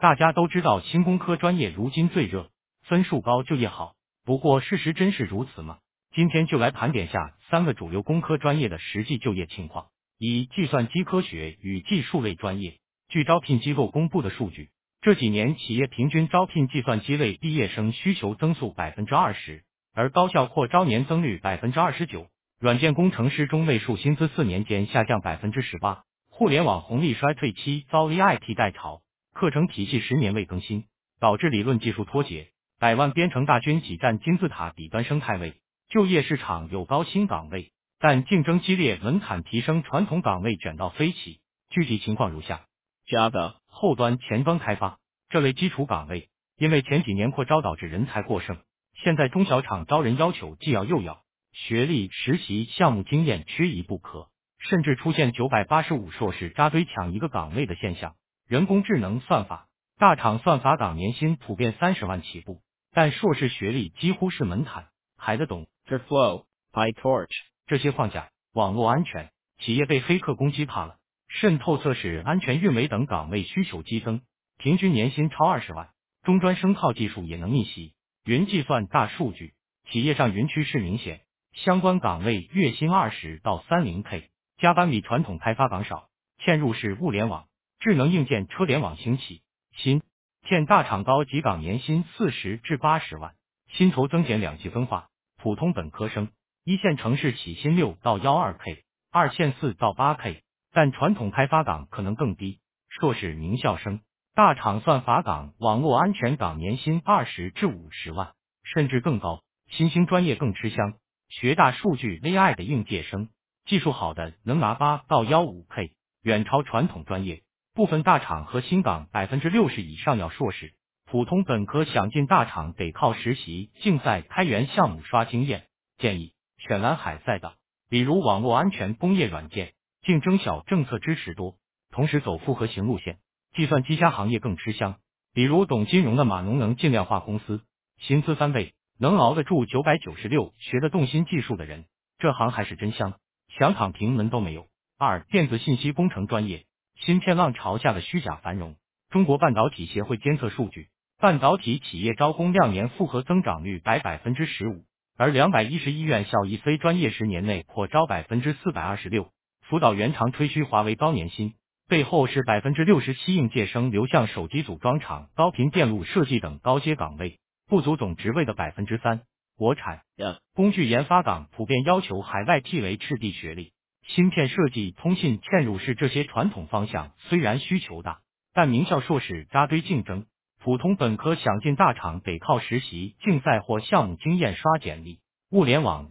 大家都知道新工科专业如今最热，分数高就业好。不过事实真是如此吗？今天就来盘点下3个主流工科专业的实际就业情况。一、计算机科学与技术类专业。据招聘机构公布的数据，这几年企业平均招聘计算机类毕业生需求增速 20%， 而高校扩招年增率 29%。软件工程师中位数薪资4年间下降 18%， 互联网红利衰退期遭 AI 替代潮，课程体系10年未更新，导致理论技术脱节，百万编程大军挤占金字塔底端生态位。就业市场有高薪岗位，但竞争激烈，门槛提升，传统岗位卷到飞起。具体情况如下。Java 后端前端开发这类基础岗位，因为前几年扩招导致人才过剩，现在中小厂招人要求既要又要，学历、实习、项目经验缺一不可，甚至出现985硕士扎堆抢一个岗位的现象。人工智能算法大厂算法岗年薪普遍30万起步，但硕士学历几乎是门槛，还得懂 Airflow、PyTorch 这些框架。网络安全，企业被黑客攻击怕了，渗透测试、安全运维等岗位需求激增，平均年薪超20万，中专生套技术也能逆袭。云计算、大数据，企业上云趋势明显，相关岗位月薪20到30K， 加班比传统开发岗少。嵌入式物联网、智能硬件、车联网兴起，新建大厂高级岗年薪40至80万，薪酬增减2级分化，普通本科生一线城市起薪6到12K， 二线4到8K， 但传统开发岗可能更低。硕士名校生，大厂算法岗、网络安全岗年薪20至50万，甚至更高。新兴专业更吃香，学大数据 AI 的应届生，技术好的能拿8到15K， 远超传统专业。部分大厂和新岗 60% 以上要硕士，普通本科想进大厂得靠实习、竞赛、开源项目刷经验。建议选蓝海赛道，比如网络安全、工业软件，竞争小，政策支持多，同时走复合型路线。计算机行业更吃香，比如懂金融的码农能尽量化公司，薪资翻倍，能熬得住996，学得动心技术的人，这行还是真香，想躺平门都没有。二、电子信息工程专业，芯片浪潮下的虚假繁荣。中国半导体协会监测数据，半导体企业招工量年复合增长率15%，而211院校一非专业10年内扩招426%。辅导员常吹嘘华为高年薪，背后是67%应届生流向手机组装厂、高频电路设计等高阶岗位，不足总职位的3%。国产工具研发岗普遍要求海外 T 为赤地学历，芯片设计、通信、嵌入式这些传统方向虽然需求大，但名校硕士扎堆竞争，普通本科想进大厂得靠实习、竞赛或项目经验刷简历。物联网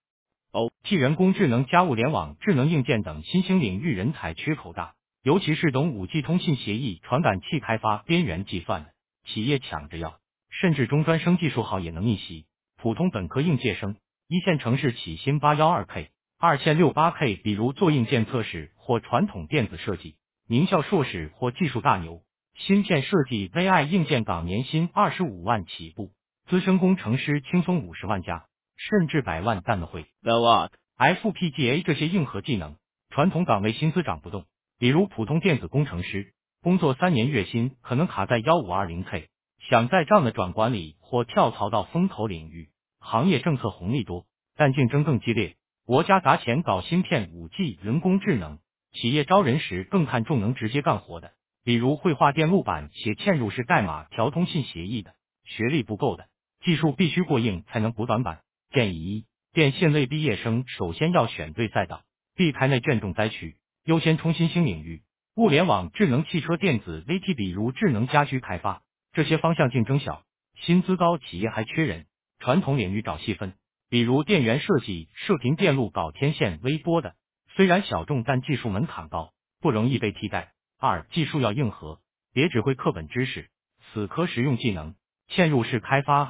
AI、OT 人工智能加物联网、智能硬件等新兴领域人才缺口大，尤其是懂 5G 通信协议、传感器开发、边缘计算的，企业抢着要，甚至中专生技术好也能逆袭。普通本科应届生，一线城市起薪812K， 二线68K， 比如做硬件测试或传统电子设计，名校硕士或技术大牛。芯片设计 AI 硬件岗年薪25万起步，资深工程师轻松50万加，甚至100万干得会。FPGA 这些硬核技能，传统岗位薪资涨不动，比如普通电子工程师，工作3年月薪可能卡在1520K， 想在账的转管理或跳槽到风投领域，行业政策红利多，但竞争更激烈，国家砸钱搞芯片、5G、人工智能，企业招人时更看重能直接干活的，比如会画电路板、写嵌入式代码、调通信协议的，学历不够的，技术必须过硬才能补短板。建议一，电信类毕业生首先要选对赛道，避开内卷重灾区，优先冲新兴领域。物联网、智能汽车、电子 AT， 比如智能家居开发，这些方向竞争小，薪资高，企业还缺人。传统领域找细分，比如电源设计、射频电路搞天线、微波的，虽然小众，但技术门槛高，不容易被替代。二、技术要硬核，别只会课本知识，死磕实用技能。嵌入式开发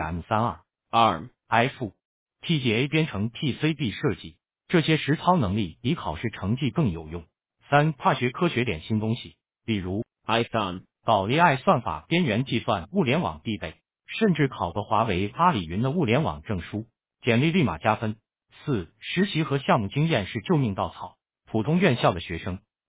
STM32、ARM、FPGA 编程 PCB 设计，这些实操能力比考试成绩更有用。三、跨学科学点新东西，比如 Python 搞 AI 算法、边缘计算、物联网必备，甚至考个华为、阿里云的物联网证书，简历立马加分。四、实习和项目经验是救命稻草，普通院校的学生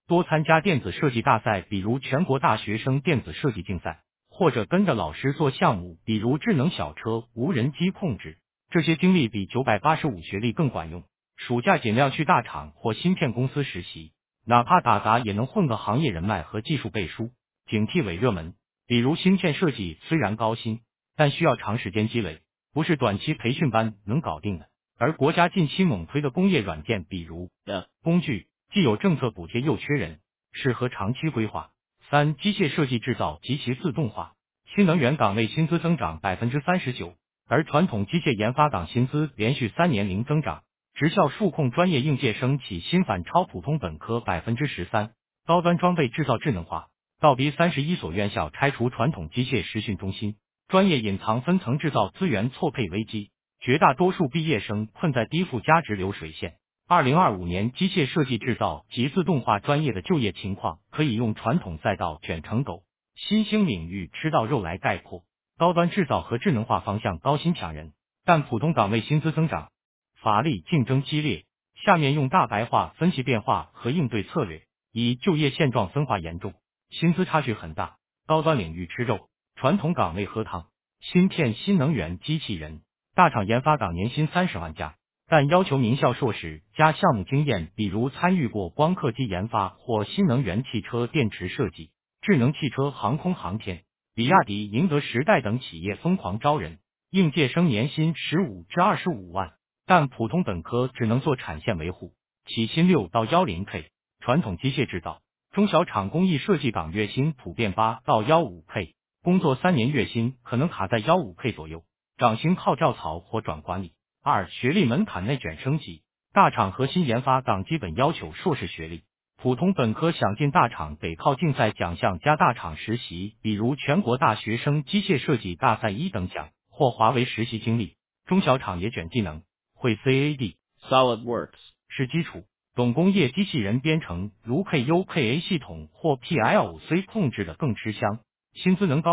多参加电子设计大赛，比如全国大学生电子设计竞赛，或者跟着老师做项目，比如智能小车、无人机控制。这些经历比985学历更管用。暑假尽量去大厂或芯片公司实习，哪怕打杂也能混个行业人脉和技术背书。警惕伪热门，比如芯片设计虽然高薪，但需要长时间积累，不是短期培训班能搞定的。而国家近期猛推的工业软件，比如工具，既有政策补贴又缺人，适合长期规划。3、机械设计制造及其自动化，新能源岗位薪资增长39%，而传统机械研发岗薪资连续3年零增长。职校数控专业应届生起薪反超普通本科13%，高端装备制造智能化，倒逼31所院校拆除传统机械实训中心，专业隐藏分层制造资源错配危机，绝大多数毕业生困在低附加值流水线。2025年机械设计制造及自动化专业的就业情况，可以用传统赛道卷成狗，新兴领域吃到肉来概括。高端制造和智能化方向高薪抢人，但普通岗位薪资增长乏力，竞争激烈。下面用大白话分析变化和应对策略。一、就业现状分化严重，薪资差距很大，高端领域吃肉，传统岗位喝汤。芯片、新能源、机器人，大厂研发岗年薪30万加，但要求名校硕士加项目经验，比如参与过光刻机研发或新能源汽车电池设计、智能汽车、航空航天。比亚迪、宁德时代等企业疯狂招人，应届生年薪15至25万。但普通本科只能做产线维护，起薪6到 10K。传统机械制造，中小厂工艺设计岗月薪普遍8到 15K， 工作3年月薪可能卡在 15K 左右，涨薪靠跳槽或转管理。2、学历门槛内卷升级，大厂核心研发岗基本要求硕士学历，普通本科想进大厂得靠竞赛奖项加大厂实习，比如全国大学生机械设计大赛1等奖或华为实习经历。中小厂也卷技能，会 CAD、SolidWorks 是基础，懂工业机器人编程，如配 UKA 系统或 PLC 控制的更吃香，薪资能高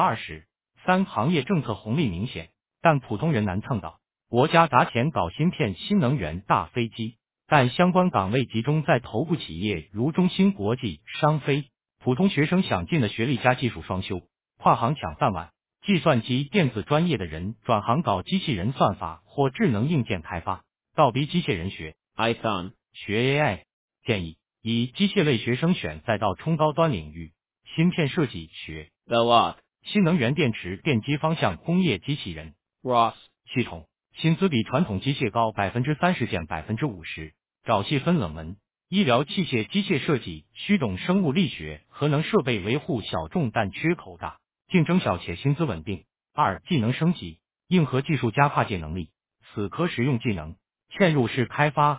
20%。3、行业政策红利明显，但普通人难蹭到。国家砸钱搞芯片、新能源、大飞机，但相关岗位集中在头部企业，如中芯国际、商飞。普通学生想进的学历加技术双修，跨行抢饭碗。计算机电子专业的人转行搞机器人算法或智能硬件开发，倒逼机械人学 Python 学 AI。 建议以机械类学生选赛道冲高端领域，芯片设计学 Velox， 新能源电池电机方向工业机器人 Ross 系统，薪资比传统机械高 30% 减 50%， 找细分冷门。医疗器械机械设计需懂生物力学，核能设备维护小众但缺口大，竞争小且薪资稳定。2、技能升级，硬核技术加跨界能力，死磕实用技能，嵌入式开发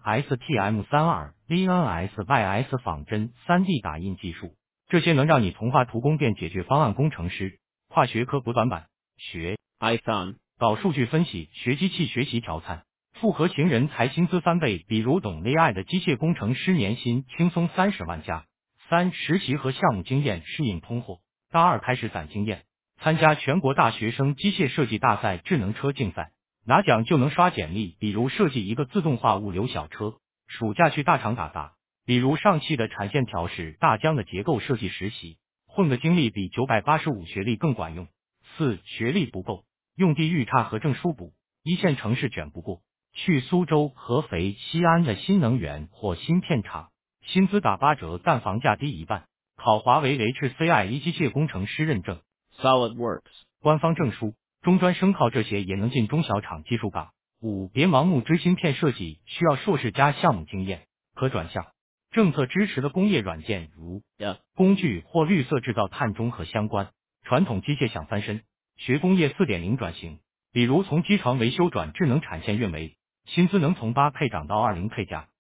STM32、VNS、YS 仿真、3D 打印技术，这些能让你从画图工变解决方案工程师。跨学科补短板，学 Python 搞数据分析，学机器学习调参，复合型人才薪资翻倍，比如懂 AI 的机械工程师年薪轻松30万加。3、实习和项目经验适应通货，大2开始攒经验，参加全国大学生机械设计大赛、智能车竞赛，拿奖就能刷简历，比如设计一个自动化物流小车。暑假去大厂打杂，比如上汽的产线调试、大疆的结构设计实习，混的经历比985学历更管用。4、学历不够，用地域差和证书补，一线城市卷不过，去苏州、合肥、西安的新能源或芯片厂，薪资打8折，但房价低一半。考华为 HCIE 机械工程师认证 SolidWorks 官方证书，中专生靠这些也能进中小厂技术岗。5、别盲目追芯片设计，需要硕士加项目经验，可转向政策支持的工业软件，如工具或绿色制造、碳中和相关。传统机械想翻身，学工业 4.0 转型，比如从机床维修转智能产线运维，薪资能从 8K 涨到 20K 加。